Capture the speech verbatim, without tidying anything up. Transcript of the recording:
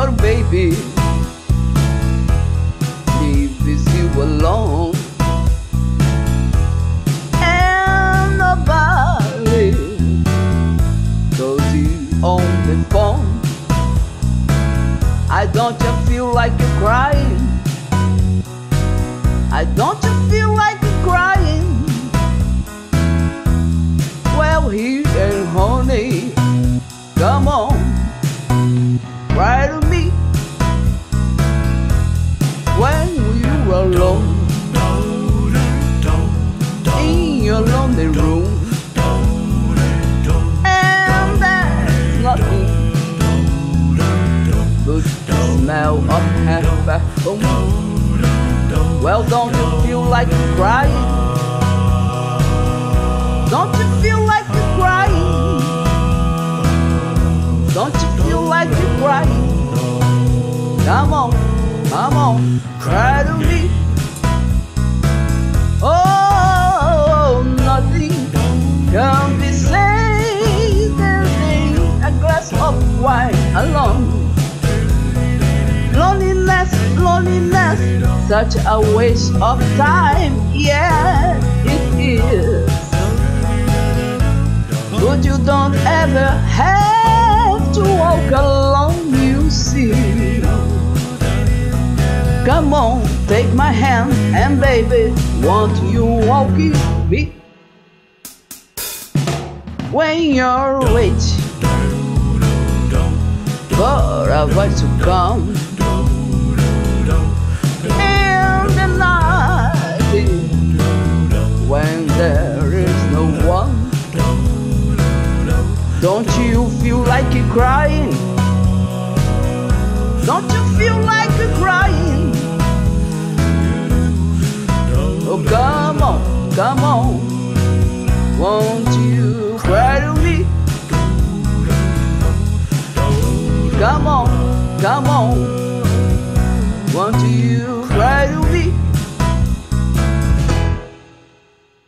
your baby leaves you alone, and nobody calls you on the phone. I don't you feel like you're crying? I don't you feel like you're crying? Well, here and honey, come on, cry to me when you're alone in your lonely room, and there's nothing but the smell of half back home. Well, don't you feel like you're crying? Don't you feel like you're crying? Don't you feel like you're crying? Come on, come on, cry to me. Oh, nothing can be saved in a glass of wine alone. Loneliness, loneliness, such a waste of time. Yeah, it is. But you don't ever have to walk alone, you see. Come on, take my hand, and baby, won't you walk with me? When you're waiting for a voice to come in the night, when there is no one, don't you feel like you're crying? Don't you feel like you're crying? Oh, come on, come on, won't you cry to me? Come on, come on, won't you cry to me?